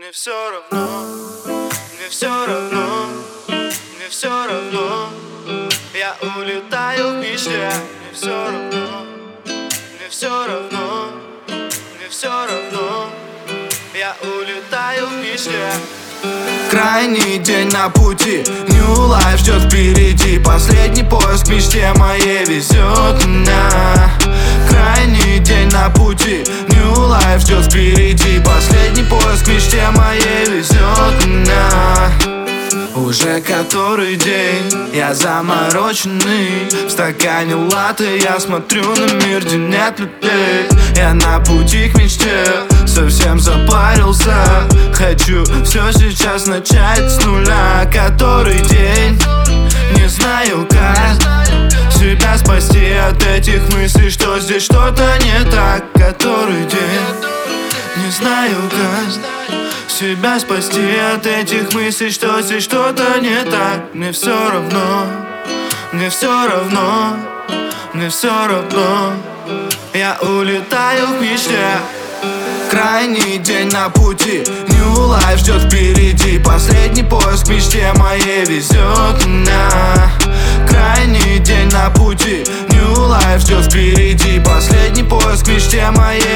Мне все равно, мне все равно, мне все равно. Я улетаю в мечте. Мне все равно, мне все равно, мне все равно. Я улетаю в мечте. Крайний день на пути, New Life ждет впереди. Последний поезд к мечте моей везет меня. Крайний день на пути, New Life ждет впереди. Последний поезд к мечте моей везет меня. Уже который день, я замороченный. В стакане латте я смотрю на мир, где нет людей. Я на пути к мечте, совсем запарился. Хочу все сейчас начать с нуля. Который день, не знаю как себя спасти от этих мыслей, что здесь что-то не так. Который день, не знаю как себя спасти от этих мыслей, что здесь что-то не так. Мне все равно, мне все равно, мне все равно. Я улетаю в мечте. Крайний день на пути, New Life ждет впереди. Последний поезд к мечте моей везет меня. Крайний день на пути, New Life ждет впереди. Последний поезд к мечте моей